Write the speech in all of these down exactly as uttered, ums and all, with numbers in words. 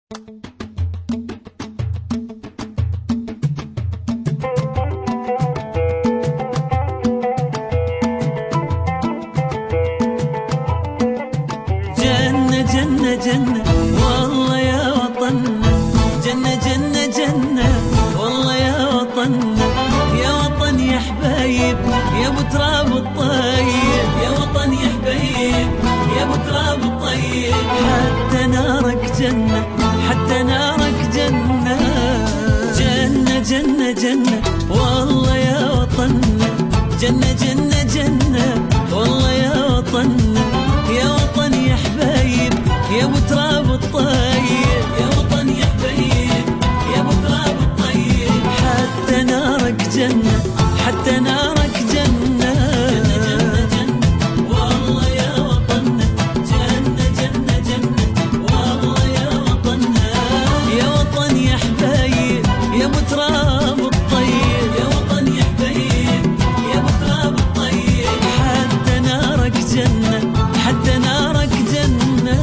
جنة جنة جنة والله يا وطننا، جنة جنة جنة والله يا وطننا، يا وطن يا حبايب يا ابو تراب الطيب، يا وطن يا حبايب يا ابو تراب الطيب، حتى نارك جنة حتى نارك جنة. جنة جنة جنة والله يا وطننا، جنة جنة جنة والله يا وطننا، يا وطن يا حبايب يا ابو تراب الطيب، يا وطن يا حبايب يا ابو تراب الطيب، حتى نارك جنة حتى نارك جنة. جنة جنة جنة والله يا وطننا، جنة جنة جنة والله يا وطننا، يا وطن يا حبايب يا ابو تراب الطيب، يا وطن يا حبايب يا ابو تراب الطيب، حتى نارك جنة حتى نارك جنة.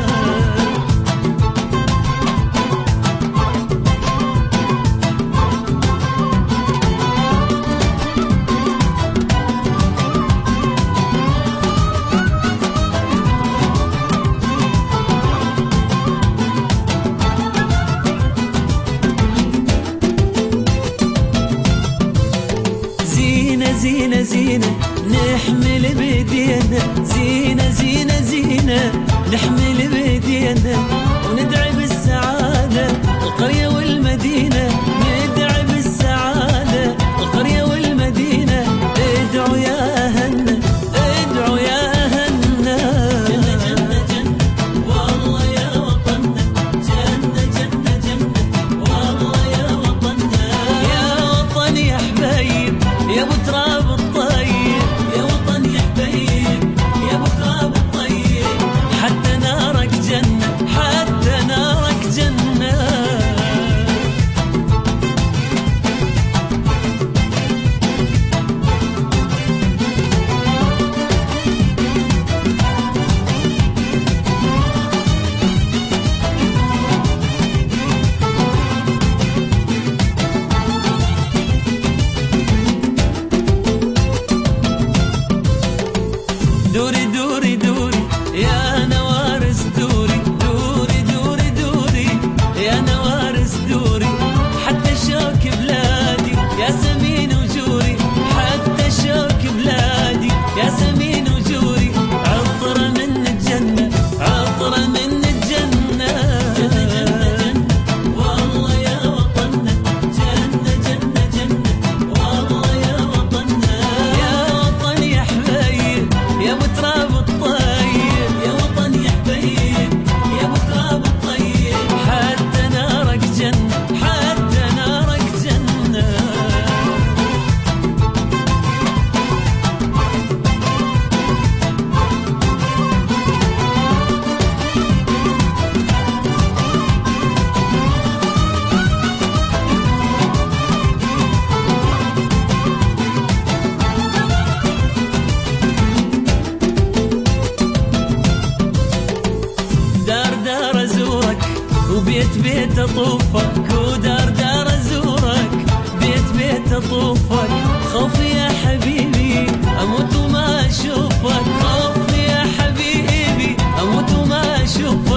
زينة زينة زينة نحمل بيدينا، زينة زينة زينة نحمل بيدينا، وندعي بالسعادة القرية والمدينة، ندعي بالسعادة القرية والمدينة، ادعوا يا أهلنا ادعوا يا أهلنا. جنة جنة جنة والله يا وطننا، جنة جنة جنة والله يا وطننا، يا وطن يا حبايب يا ابو تراب الطيب، يا وطن يا حبايب يا ابو تراب الطيب، حتى نارك جنة حتى نارك جنة. دوري دوري دوري يا نوارس دوري، دوري دوري دوري يا نوارس دوري، حتى شوك بلادي يا سمين وجوري، حتى شوك بلادي يا سمين وجوري، عطرة من الجنة عطرة من الجنة. جنة جنة جنة والله يا وطننا، جنة جنة جنة والله يا وطننا، يا وطن يا حبايب يا ابو تراب الطيب، يا وطن يا حبايب يا ابو تراب الطيب، حتى نارك جنة حتى نارك جنة. دار دار ازورك وبيت بيت اطوفك، ودار دار ازورك بيت بيت اطوفك، خوفي يا حبيبي اموت وما اشوفك، خوفي يا حبيبي اموت وما اشوفك.